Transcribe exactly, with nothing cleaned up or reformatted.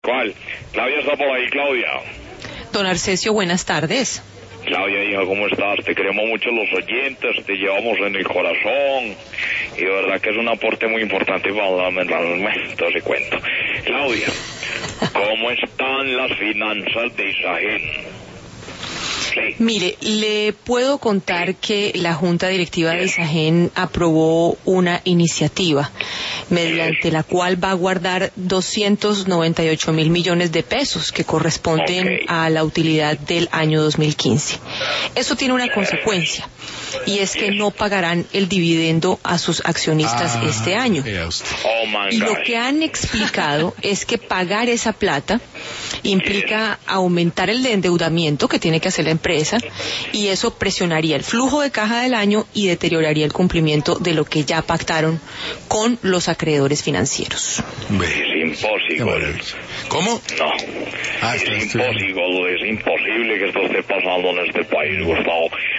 cual. Claudia está por ahí, Claudia. Don Arcesio, buenas tardes. Claudia, hija, ¿cómo estás? Te queremos mucho los oyentes, te llevamos en el corazón, y de verdad que es un aporte muy importante para los momentos y cuento. Claudia, ¿cómo están las finanzas de Isagen? Sí. Mire, le puedo contar que la Junta Directiva de Isagen aprobó una iniciativa mediante la cual va a guardar doscientos noventa y ocho mil millones de pesos que corresponden okay. a la utilidad del año dos mil quince. Eso tiene una consecuencia, y es que no pagarán el dividendo a sus accionistas ah, este año. Oh y lo que han explicado es que pagar esa plata implica aumentar el endeudamiento que tiene que hacer la empresa, y eso presionaría el flujo de caja del año y deterioraría el cumplimiento de lo que ya pactaron con los acreedores financieros. Es imposible. ¿Cómo? No. Ah, es imposible, es imposible que esto esté pasando en este país, Gustavo.